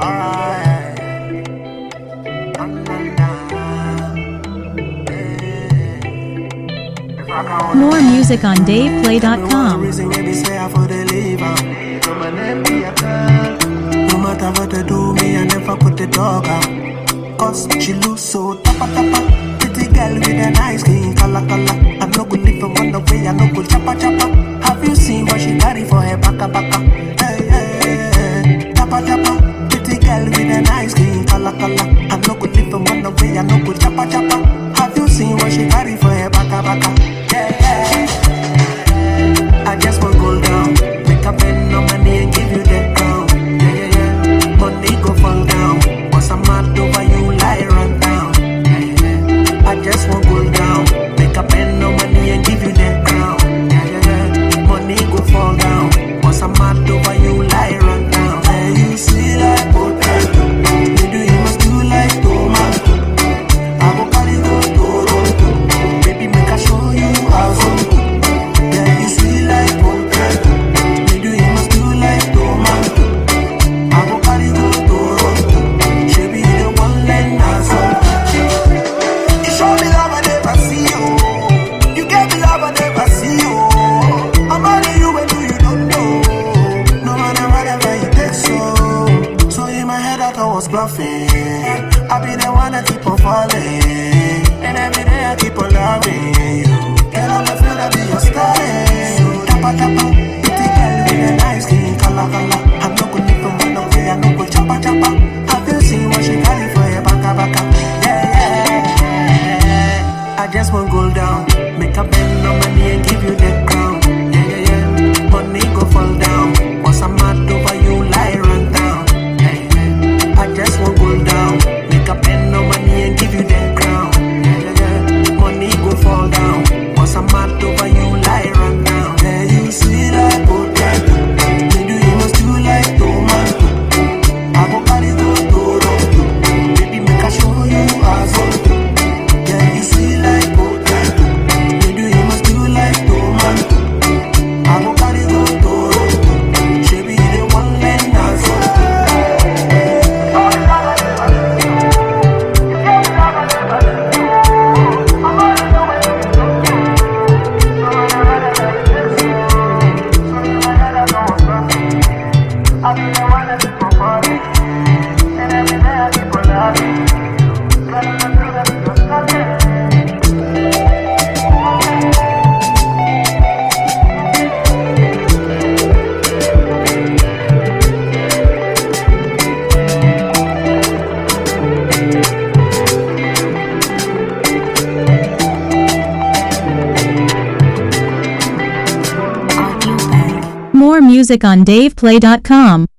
More music on DavePlay.com. No matter what I do, me I never put the dog out. Cause she looks so tapa. Pretty girl with a nice skin, color. I no go live and run away, I no go chapa. Have you seen what she carry for her baka? Hey, tapa. Pretty girl with a nice skin, color. I no go live and run away, I no go chapa. Have you seen what she carry for her baka? I just want gold down, make a pen on my knee and give you that crown. Yeah. Money go fall down, once I'm mad over you, lie run down. Yeah. I just want gold down, make a pen on my knee and give you that crown. Yeah. Money go fall down, once I'm mad over you, lie run down. And you see like potato, you do you must do like tomato. I go carry go Toronto, baby make I show you how to. Yeah, you sweet like potato. Me do you must do like tomato. I go carry go Toronto. She be the one line answer. You show me love I never see you. You gave me love I never see you. I'm only you when you don't know. No matter whatever you take so in my head I thought I was bluffing. I be the one that keep on falling. And every day I keep on loving you. Girl, I'm afraid I'll be your style. Tapa, pretty girl with a nice skin, color. I'm not gonna live from one away, I no go chapa. Have you seen what she carry for her baka? Yeah. I just want gold down, make a bend on my knee and give you that crown. Yeah. Money go fall down, once I'm mad over you, lie run down. Yeah. I just want gold down, make a bend on my knee and give you that crown. Yeah. Money go fall down, once I'm mad over you, lie run down. Yeah, you sweet like potato, me do you must do like tomato. I go carry go Toronto, baby make I show you how to. Yeah, you sweet like potato, me do you must do like tomato. I go carry go Toronto, she be the one line answer. More music on DavePlay.com.